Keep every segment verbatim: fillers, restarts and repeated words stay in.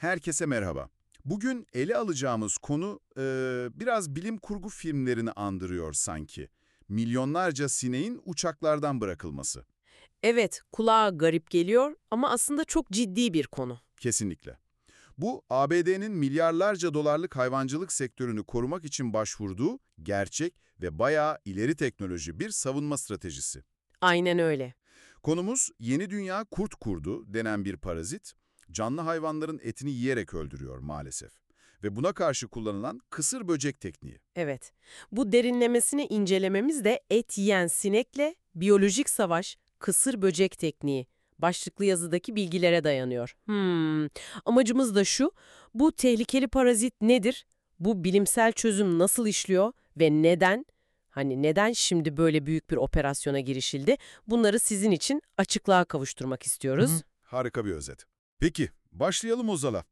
Herkese merhaba. Bugün ele alacağımız konu e, biraz bilim kurgu filmlerini andırıyor sanki. Milyonlarca sineğin uçaklardan bırakılması. Evet, kulağa garip geliyor ama aslında çok ciddi bir konu. Kesinlikle. Bu, A B D'nin milyarlarca dolarlık hayvancılık sektörünü korumak için başvurduğu gerçek ve bayağı ileri teknoloji bir savunma stratejisi. Aynen öyle. Konumuz yeni dünya kurt kurdu denen bir parazit, canlı hayvanların etini yiyerek öldürüyor maalesef. Ve buna karşı kullanılan kısır böcek tekniği. Evet. Bu derinlemesine incelememiz de et yiyen sinekle biyolojik savaş, kısır böcek tekniği başlıklı yazıdaki bilgilere dayanıyor. Hmm. Amacımız da şu, bu tehlikeli parazit nedir? Bu bilimsel çözüm nasıl işliyor ve neden? Hani neden şimdi böyle büyük bir operasyona girişildi? Bunları sizin için açıklığa kavuşturmak istiyoruz. Hı hı. Harika bir özet. Peki, başlayalım o zaman.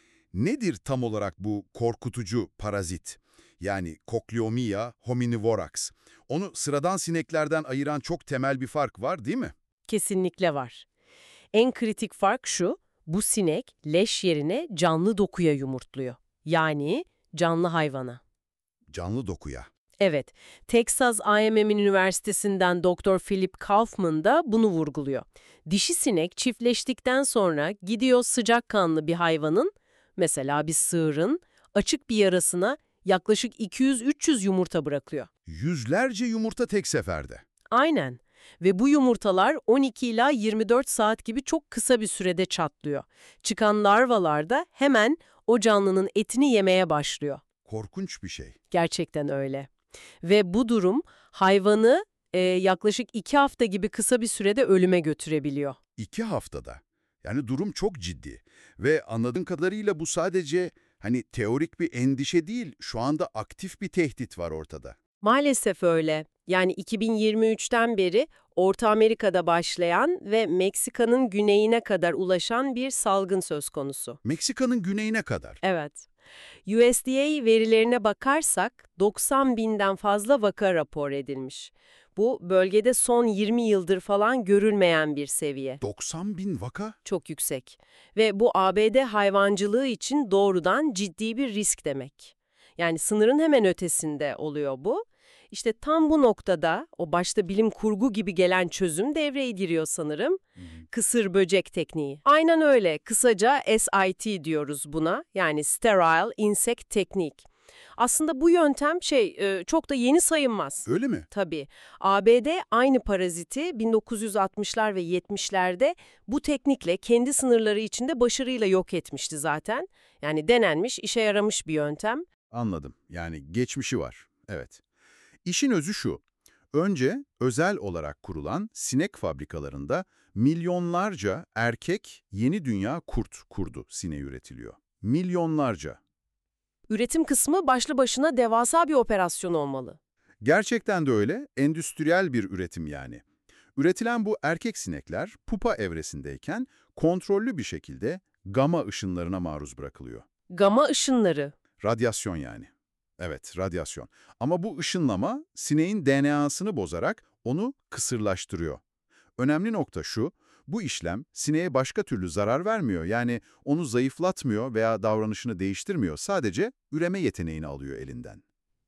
Nedir tam olarak bu korkutucu parazit? Yani Cochleomia hominivorax. Onu sıradan sineklerden ayıran çok temel bir fark var, değil mi? Kesinlikle var. En kritik fark şu, bu sinek leş yerine canlı dokuya yumurtluyor. Yani canlı hayvana. Canlı dokuya. Evet, Texas A and M Üniversitesi'nden doktor Philip Kaufman da bunu vurguluyor. Dişi sinek çiftleştikten sonra gidiyor sıcakkanlı bir hayvanın, mesela bir sığırın, açık bir yarasına yaklaşık iki yüz üç yüz yumurta bırakıyor. Yüzlerce yumurta tek seferde. Aynen. Ve bu yumurtalar on iki ila yirmi dört saat gibi çok kısa bir sürede çatlıyor. Çıkan larvalar da hemen o canlının etini yemeye başlıyor. Korkunç bir şey. Gerçekten öyle. Ve bu durum hayvanı e, yaklaşık iki hafta gibi kısa bir sürede ölüme götürebiliyor. İki haftada. Yani durum çok ciddi. Ve anladığım kadarıyla bu sadece hani teorik bir endişe değil, şu anda aktif bir tehdit var ortada. Maalesef öyle. Yani iki bin yirmi üçten beri Orta Amerika'da başlayan ve Meksika'nın güneyine kadar ulaşan bir salgın söz konusu. Meksika'nın güneyine kadar. Evet. U S D A verilerine bakarsak doksan binden fazla vaka rapor edilmiş. Bu bölgede son yirmi yıldır falan görülmeyen bir seviye. doksan bin vaka? Çok yüksek. Ve bu A B D hayvancılığı için doğrudan ciddi bir risk demek. Yani sınırın hemen ötesinde oluyor bu. İşte tam bu noktada o başta bilim kurgu gibi gelen çözüm devreye giriyor sanırım. Hı hı. Kısır böcek tekniği. Aynen öyle. Kısaca S I T diyoruz buna. Yani Sterile Insect Technique. Aslında bu yöntem şey e, çok da yeni sayılmaz. Öyle mi? Tabii. A B D aynı paraziti bin dokuz yüz altmışlar ve yetmişlerde bu teknikle kendi sınırları içinde başarıyla yok etmişti zaten. Yani denenmiş, işe yaramış bir yöntem. Anladım. Yani geçmişi var. Evet. İşin özü şu. Önce özel olarak kurulan sinek fabrikalarında milyonlarca erkek yeni dünya kurt kurdu sineği üretiliyor. Milyonlarca. Üretim kısmı başlı başına devasa bir operasyon olmalı. Gerçekten de öyle, endüstriyel bir üretim yani. Üretilen bu erkek sinekler pupa evresindeyken kontrollü bir şekilde gama ışınlarına maruz bırakılıyor. Gama ışınları. Radyasyon yani. Evet, radyasyon. Ama bu ışınlama sineğin D N A'sını bozarak onu kısırlaştırıyor. Önemli nokta şu, bu işlem sineğe başka türlü zarar vermiyor. Yani onu zayıflatmıyor veya davranışını değiştirmiyor. Sadece üreme yeteneğini alıyor elinden.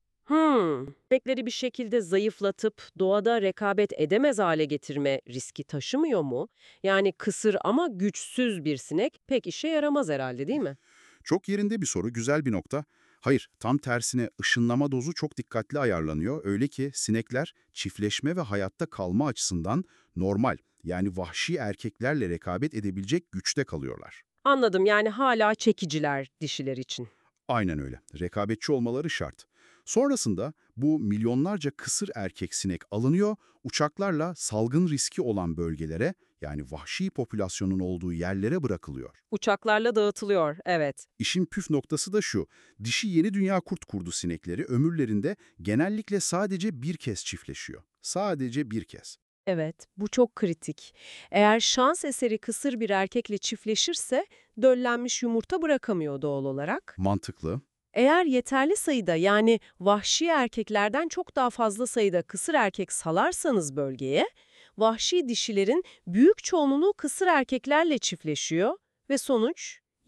Hmm. Sinekleri bir şekilde zayıflatıp doğada rekabet edemez hale getirme riski taşımıyor mu? Yani kısır ama güçsüz bir sinek pek işe yaramaz herhalde, değil mi? Çok yerinde bir soru, güzel bir nokta. Hayır, tam tersine ışınlama dozu çok dikkatli ayarlanıyor. Öyle ki sinekler çiftleşme ve hayatta kalma açısından normal, yani vahşi erkeklerle rekabet edebilecek güçte kalıyorlar. Anladım, yani hala çekiciler dişiler için. Aynen öyle. Rekabetçi olmaları şart. Sonrasında bu milyonlarca kısır erkek sinek alınıyor, uçaklarla salgın riski olan bölgelere, yani vahşi popülasyonun olduğu yerlere bırakılıyor. Uçaklarla dağıtılıyor, evet. İşin püf noktası da şu, dişi yeni dünya kurt kurdu sinekleri ömürlerinde genellikle sadece bir kez çiftleşiyor. Sadece bir kez. Evet, bu çok kritik. Eğer şans eseri kısır bir erkekle çiftleşirse döllenmiş yumurta bırakamıyor doğal olarak. Mantıklı. Eğer yeterli sayıda, yani vahşi erkeklerden çok daha fazla sayıda kısır erkek salarsanız bölgeye, vahşi dişilerin büyük çoğunluğu kısır erkeklerle çiftleşiyor ve sonuç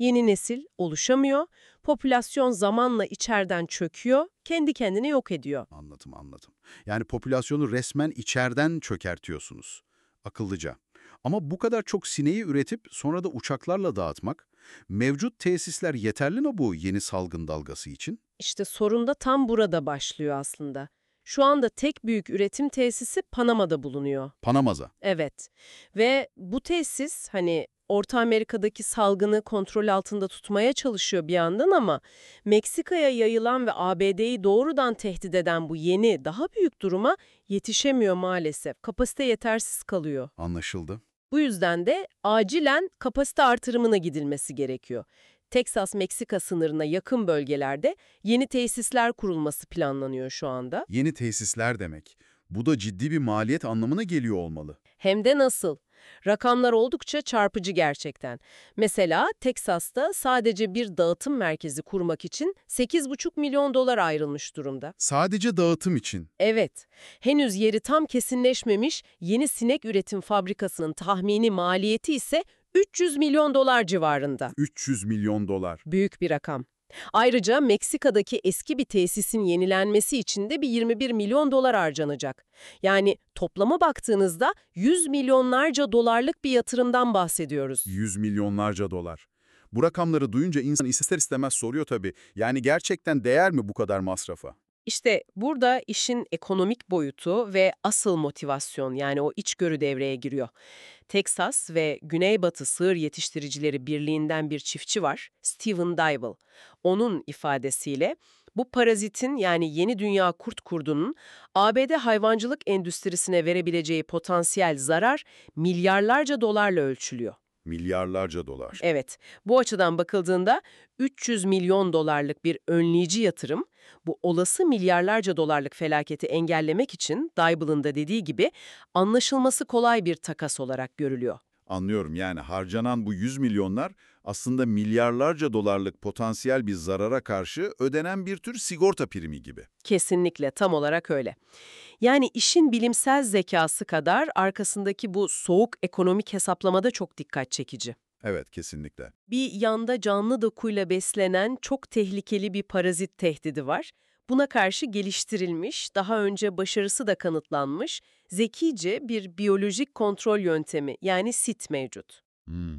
Yeni nesil oluşamıyor, popülasyon zamanla içeriden çöküyor, kendi kendini yok ediyor. Anladım, anladım. Yani popülasyonu resmen içeriden çökertiyorsunuz. Akıllıca. Ama bu kadar çok sineği üretip sonra da uçaklarla dağıtmak, mevcut tesisler yeterli mi bu yeni salgın dalgası için? İşte sorun da tam burada başlıyor aslında. Şu anda tek büyük üretim tesisi Panama'da bulunuyor. Panamaza. Evet. Ve bu tesis hani Orta Amerika'daki salgını kontrol altında tutmaya çalışıyor bir yandan ama Meksika'ya yayılan ve A B D'yi doğrudan tehdit eden bu yeni, daha büyük duruma yetişemiyor maalesef. Kapasite yetersiz kalıyor. Anlaşıldı. Bu yüzden de acilen kapasite artırımına gidilmesi gerekiyor. Teksas-Meksika sınırına yakın bölgelerde yeni tesisler kurulması planlanıyor şu anda. Yeni tesisler demek. Bu da ciddi bir maliyet anlamına geliyor olmalı. Hem de nasıl? Rakamlar oldukça çarpıcı gerçekten. Mesela Teksas'ta sadece bir dağıtım merkezi kurmak için sekiz buçuk milyon dolar ayrılmış durumda. Sadece dağıtım için. Evet, henüz yeri tam kesinleşmemiş yeni sinek üretim fabrikasının tahmini maliyeti ise üç yüz milyon dolar civarında. üç yüz milyon dolar. Büyük bir rakam. Ayrıca Meksika'daki eski bir tesisin yenilenmesi için de bir yirmi bir milyon dolar harcanacak. Yani toplama baktığınızda yüz milyonlarca dolarlık bir yatırımdan bahsediyoruz. yüz milyonlarca dolar. Bu rakamları duyunca insan ister istemez soruyor tabii. Yani gerçekten değer mi bu kadar masrafa? İşte burada işin ekonomik boyutu ve asıl motivasyon yani o içgörü devreye giriyor. Texas ve Güneybatı Sığır Yetiştiricileri Birliği'nden bir çiftçi var, Steven Dybel. Onun ifadesiyle bu parazitin yani yeni dünya kurt kurdunun A B D hayvancılık endüstrisine verebileceği potansiyel zarar milyarlarca dolarla ölçülüyor. Milyarlarca dolar. Evet, bu açıdan bakıldığında üç yüz milyon dolarlık bir önleyici yatırım, bu olası milyarlarca dolarlık felaketi engellemek için Dybel'ın da dediği gibi anlaşılması kolay bir takas olarak görülüyor. Anlıyorum, yani harcanan bu yüz milyonlar aslında milyarlarca dolarlık potansiyel bir zarara karşı ödenen bir tür sigorta primi gibi. Kesinlikle tam olarak öyle. Yani işin bilimsel zekası kadar arkasındaki bu soğuk ekonomik hesaplamada çok dikkat çekici. Evet, kesinlikle. Bir yanda canlı dokuyla beslenen çok tehlikeli bir parazit tehdidi var. Buna karşı geliştirilmiş, daha önce başarısı da kanıtlanmış, zekice bir biyolojik kontrol yöntemi yani S I T mevcut. Hmm.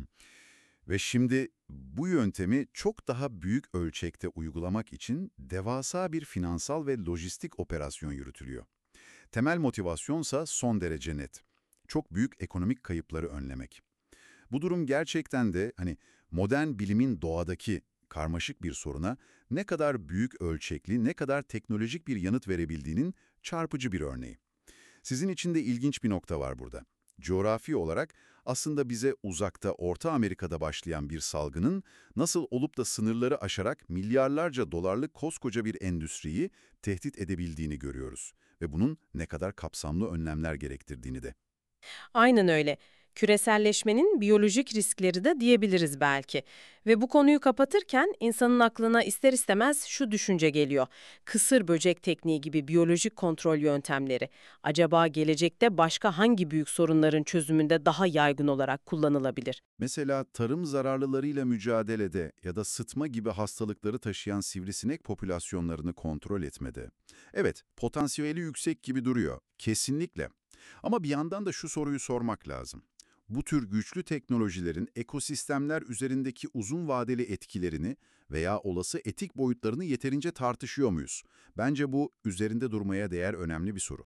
Ve şimdi bu yöntemi çok daha büyük ölçekte uygulamak için devasa bir finansal ve lojistik operasyon yürütülüyor. Temel motivasyonsa son derece net. Çok büyük ekonomik kayıpları önlemek. Bu durum gerçekten de hani modern bilimin doğadaki karmaşık bir soruna ne kadar büyük ölçekli, ne kadar teknolojik bir yanıt verebildiğinin çarpıcı bir örneği. Sizin için de ilginç bir nokta var burada. Coğrafi olarak aslında bize uzakta Orta Amerika'da başlayan bir salgının nasıl olup da sınırları aşarak milyarlarca dolarlık koskoca bir endüstriyi tehdit edebildiğini görüyoruz. Ve bunun ne kadar kapsamlı önlemler gerektirdiğini de. Aynen öyle. Küreselleşmenin biyolojik riskleri de diyebiliriz belki. Ve bu konuyu kapatırken insanın aklına ister istemez şu düşünce geliyor. Kısır böcek tekniği gibi biyolojik kontrol yöntemleri acaba gelecekte başka hangi büyük sorunların çözümünde daha yaygın olarak kullanılabilir? Mesela tarım zararlılarıyla mücadelede ya da sıtma gibi hastalıkları taşıyan sivrisinek popülasyonlarını kontrol etmede. Evet, potansiyeli yüksek gibi duruyor. Kesinlikle. Ama bir yandan da şu soruyu sormak lazım. Bu tür güçlü teknolojilerin ekosistemler üzerindeki uzun vadeli etkilerini veya olası etik boyutlarını yeterince tartışıyor muyuz? Bence bu üzerinde durmaya değer önemli bir soru.